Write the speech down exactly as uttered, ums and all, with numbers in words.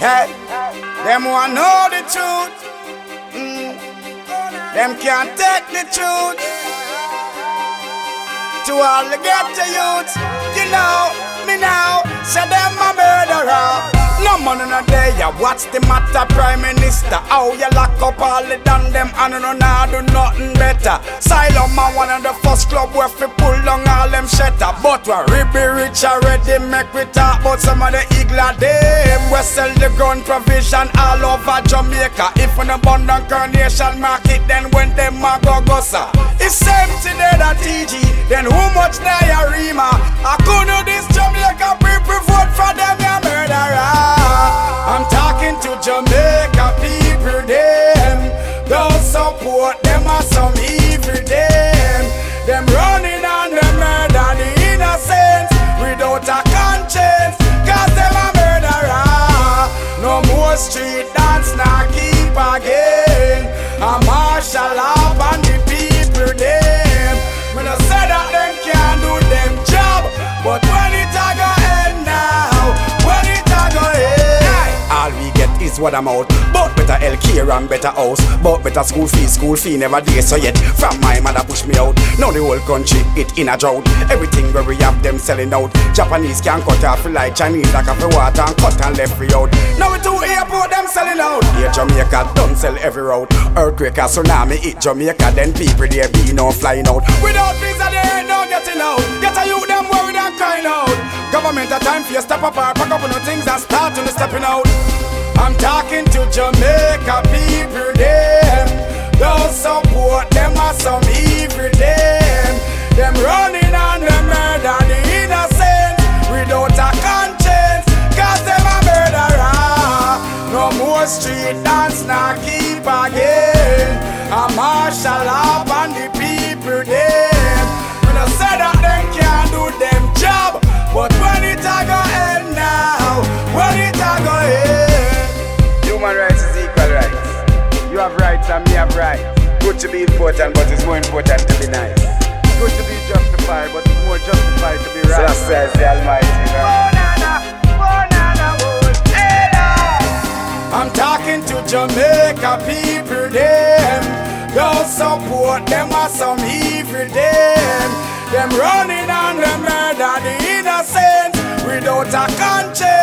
Hey, them want know the truth. Mm. Them can't take the truth. To all the ghetto youths, you know me now. Say them a murderer. No money no day, yeah. What's the matter, Prime Minister? How you lock up all the damn them and no nah do nothing better. Asylum man one of the first club where fi pull down all them shutter. But we be rich already, make we talk about some of the eagle them. We sell the gun provision all over Jamaica. If we no burn down Coronation Market, then when them a go go sir. It's empty there that T G, then who much diarrhea? I could do this Jamaica people vote for them, ya murderer. I'm talking to Jamaica people, them don't support them as some evil, them Them running on the murder, the innocents without a conscience, cause them a murderer. No more street dance, nah keep again. A martial law on the people, them when I say that them can't do them job, but when it a go end now, when it a go end, all we get is what I'm out. But better health care and better house, but better school fee, school fee never did so yet. From my mother push me out, now the whole country it in a drought. Everything where we have them selling out. Japanese can cut off like Chinese like a water and cut and left free out. Now we two airport them selling out. Here Jamaica don't sell every route. Earthquake or tsunami hit Jamaica, then people there be no flying out. Without visa there ain't no getting out. Get a youth them worried and crying out. Government a time for you step up or pack up on the things and start on the stepping out. I'm talking to Jamaica people, them don't support them as some evil, them Them running on the murder, the innocent without a conscience, cause them a murderer. No more street dance, nah keep again. A martial law on the people, them when I say that them can't do them job, but when it a go end now, when it a go end. Human rights is equal rights. You have rights and me have rights. Good to be important, but it's more important to be nice. Good to be justified, but it's more justified to be right. So says the Almighty. I'm talking to Jamaica people, them don't support them as some evil, them Them running on the murder, the innocent without a conscience.